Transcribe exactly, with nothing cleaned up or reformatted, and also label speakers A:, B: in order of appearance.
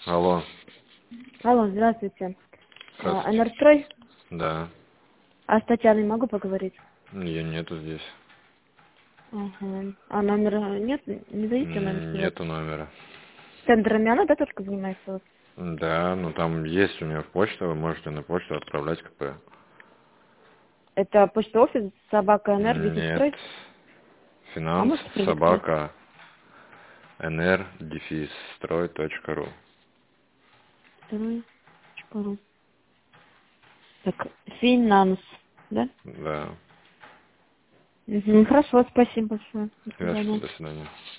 A: Алло.
B: Алло, здравствуйте.
A: Здравствуйте.
B: А, Энергострой?
A: Да.
B: А с Татьяной могу поговорить?
A: Ее нету здесь.
B: Ага. А номера нет? Не дадите номер
A: М,
B: сказать?
A: Нету номера.
B: Тендерами она, да, только занимается? Вот.
A: Да, ну там есть у меня почта, вы можете на почту отправлять КП.
B: Это почта офис, собака
A: Нет.
B: Энергострой? А
A: Финанс,
B: можете продиктовать?
A: собака, нр, дефис, строй, точка ру.
B: Второй. Шпару. Так, финанс, да?
A: Да.
B: Угу. Хорошо, спасибо большое. До
A: Ясно,
B: свидания.
A: до свидания.